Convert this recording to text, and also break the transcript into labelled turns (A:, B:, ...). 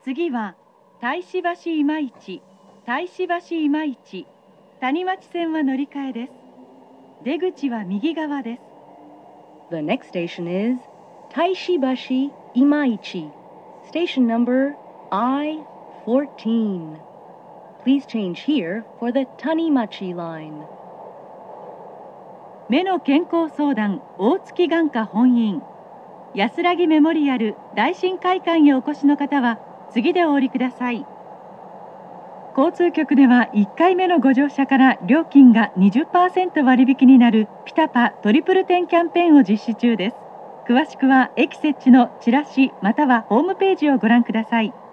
A: 次は大師橋今市、大師橋今市、谷町線は乗り換えです。出口は右側です。
B: The next station is Taishibashi Imaichi, station number I-14. Please change here for the Tanimachi line.
A: 目の健康相談大月眼科本院安らぎメモリアル大新会館へお越しの方は次でお降りください。交通局では1回目のご乗車から料金が 20% 割引になるピタパトリプル10キャンペーンを実施中です。詳しくは駅設置のチラシまたはホームページをご覧ください。